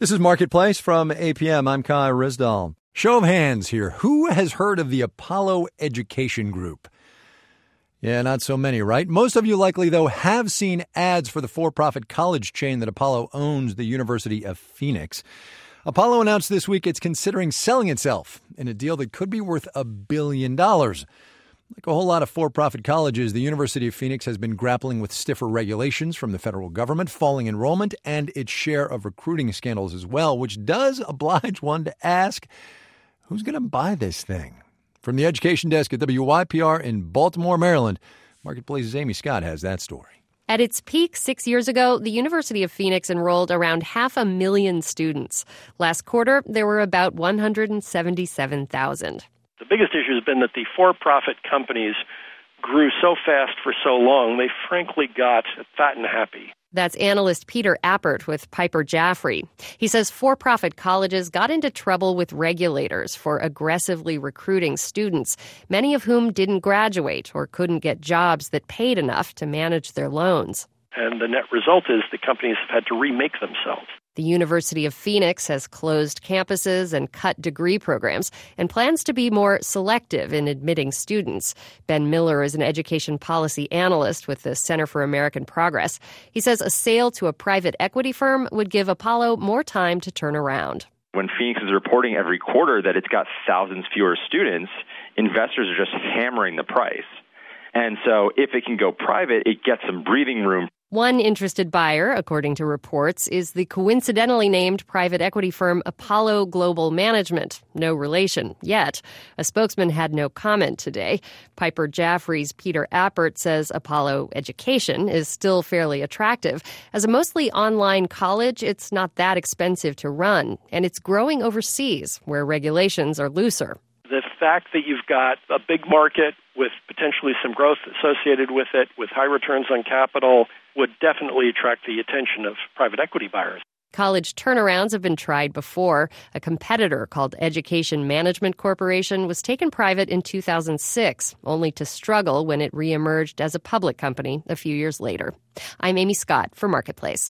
This is Marketplace from APM. I'm Kai Rizdal. Show of hands here. Who has heard of the Apollo Education Group? Yeah, not so many, right? Most of you likely, though, have seen ads for the for-profit college chain that Apollo owns, the University of Phoenix. Apollo announced this week it's considering selling itself in a deal that could be worth $1 billion. Like a whole lot of for-profit colleges, the University of Phoenix has been grappling with stiffer regulations from the federal government, falling enrollment, and its share of recruiting scandals as well, which does oblige one to ask, who's going to buy this thing? From the education desk at WYPR in Baltimore, Maryland, Marketplace's Amy Scott has that story. At its peak 6 years ago, the University of Phoenix enrolled around 500,000 students. Last quarter, there were about 177,000. The biggest issue has been that the for-profit companies grew so fast for so long, they frankly got fat and happy. That's analyst Peter Appert with Piper Jaffray. He says for-profit colleges got into trouble with regulators for aggressively recruiting students, many of whom didn't graduate or couldn't get jobs that paid enough to manage their loans. And the net result is the companies have had to remake themselves. The University of Phoenix has closed campuses and cut degree programs and plans to be more selective in admitting students. Ben Miller is an education policy analyst with the Center for American Progress. He says a sale to a private equity firm would give Apollo more time to turn around. When Phoenix is reporting every quarter that it's got thousands fewer students, investors are just hammering the price. And so if it can go private, it gets some breathing room. One interested buyer, according to reports, is the coincidentally named private equity firm Apollo Global Management. No relation yet. A spokesman had no comment today. Piper Jaffray's Peter Appert says Apollo Education is still fairly attractive. As a mostly online college, it's not that expensive to run, and it's growing overseas, where regulations are looser. The fact that you've got a big market with potentially some growth associated with it, with high returns on capital, would definitely attract the attention of private equity buyers. College turnarounds have been tried before. A competitor called Education Management Corporation was taken private in 2006, only to struggle when it reemerged as a public company a few years later. I'm Amy Scott for Marketplace.